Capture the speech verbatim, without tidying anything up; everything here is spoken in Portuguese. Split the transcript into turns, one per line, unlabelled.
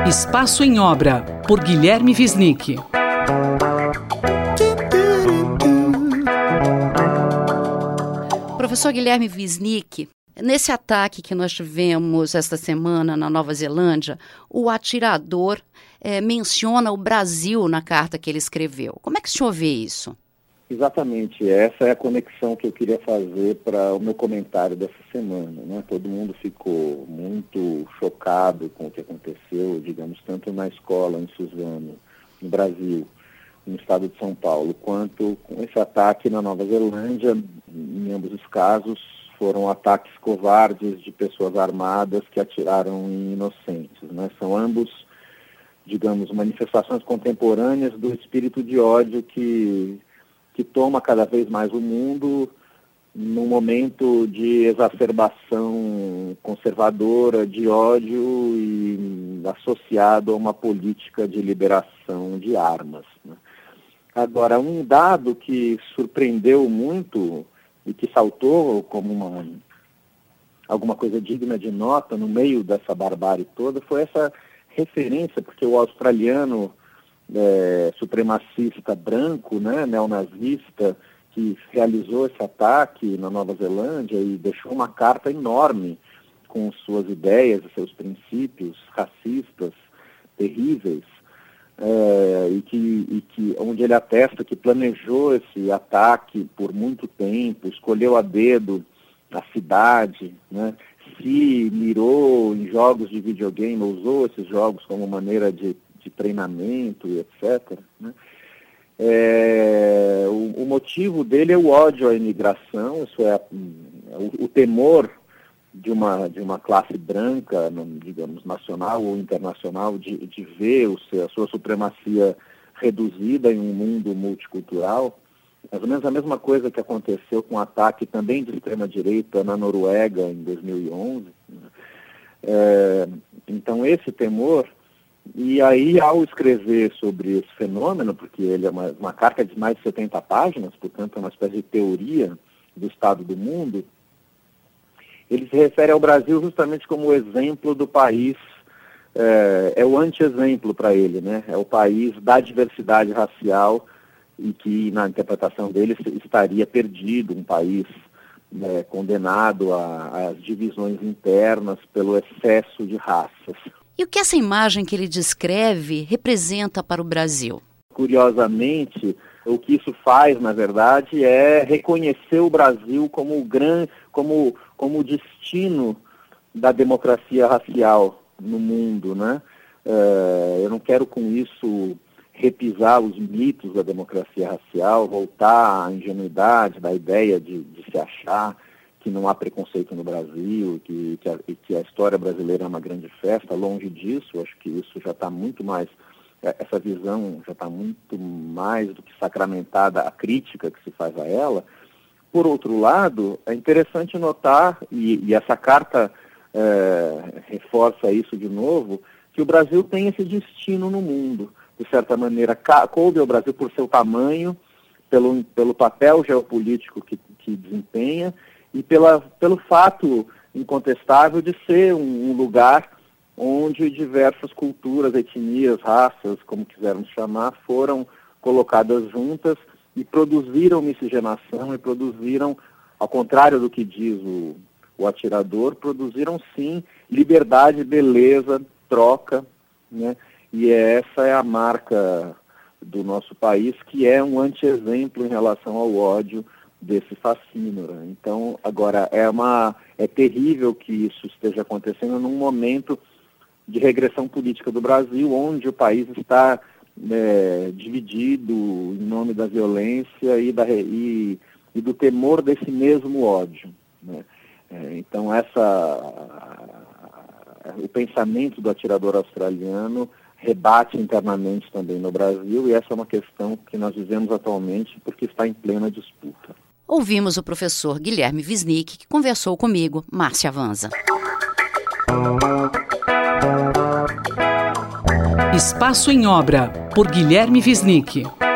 Espaço em Obra, por Guilherme Wisnik.
Professor Guilherme Wisnik, nesse ataque que nós tivemos esta semana na Nova Zelândia, o atirador é, menciona o Brasil na carta que ele escreveu. Como é que o senhor vê isso?
Exatamente, essa é a conexão que eu queria fazer para o meu comentário dessa semana, né? Todo mundo ficou muito chocado com o que aconteceu, digamos, tanto na escola em Suzano, no Brasil, no estado de São Paulo, quanto com esse ataque na Nova Zelândia. Em ambos os casos foram ataques covardes de pessoas armadas que atiraram em inocentes, né? São ambos, digamos, manifestações contemporâneas do espírito de ódio que... que toma cada vez mais o mundo num momento de exacerbação conservadora, de ódio e associado a uma política de liberação de armas, né? Agora, um dado que surpreendeu muito e que saltou como uma, alguma coisa digna de nota no meio dessa barbárie toda foi essa referência, porque o australiano É, supremacista branco, né, neonazista, que realizou esse ataque na Nova Zelândia e deixou uma carta enorme com suas ideias e seus princípios racistas terríveis, é, e, que, e que onde ele atesta que planejou esse ataque por muito tempo, escolheu a dedo a cidade, né, se mirou em jogos de videogame, usou esses jogos como maneira de de treinamento e etcétera, né? É, o, o motivo dele é o ódio à imigração, isso é o, o temor de uma, de uma classe branca, digamos, nacional ou internacional, de, de ver o seu, a sua supremacia reduzida em um mundo multicultural. Mais ou menos a mesma coisa que aconteceu com o ataque também de extrema-direita na Noruega em dois mil e onze. Né? É, então esse temor. E aí, ao escrever sobre esse fenômeno, porque ele é uma, uma carta de mais de setenta páginas, portanto é uma espécie de teoria do estado do mundo, ele se refere ao Brasil justamente como o exemplo do país, é, é o anti-exemplo para ele, né? É o país da diversidade racial e que, na interpretação dele, estaria perdido, um país é, condenado às divisões internas pelo excesso de raças.
E o que essa imagem que ele descreve representa para o Brasil?
Curiosamente, o que isso faz, na verdade, é reconhecer o Brasil como o gran, como, como o destino da democracia racial no mundo, né? É, eu não quero com isso repisar os mitos da democracia racial, voltar à ingenuidade da ideia de, de se achar que não há preconceito no Brasil, que, que, a, que a história brasileira é uma grande festa. Longe disso, acho que isso já está muito mais, essa visão já está muito mais do que sacramentada, a crítica que se faz a ela. Por outro lado, é interessante notar, e, e essa carta é, reforça isso de novo, que o Brasil tem esse destino no mundo. De certa maneira, coube ao Brasil por seu tamanho, pelo, pelo papel geopolítico que, que desempenha, e pela, pelo fato incontestável de ser um, um lugar onde diversas culturas, etnias, raças, como quisermos chamar, foram colocadas juntas e produziram miscigenação e produziram, ao contrário do que diz o, o atirador, produziram sim liberdade, beleza, troca, né? E essa é a marca do nosso país, que é um anti-exemplo em relação ao ódio desse fascínora. Então, agora, é, uma, é terrível que isso esteja acontecendo num momento de regressão política do Brasil, onde o país está é, dividido em nome da violência e, da, e, e do temor desse mesmo ódio, né? É, então, essa, o pensamento do atirador australiano rebate internamente também no Brasil, e essa é uma questão que nós vivemos atualmente porque está em plena disputa.
Ouvimos o professor Guilherme Wisnik, que conversou comigo, Márcia Vanza.
Espaço em Obra, por Guilherme Wisnik.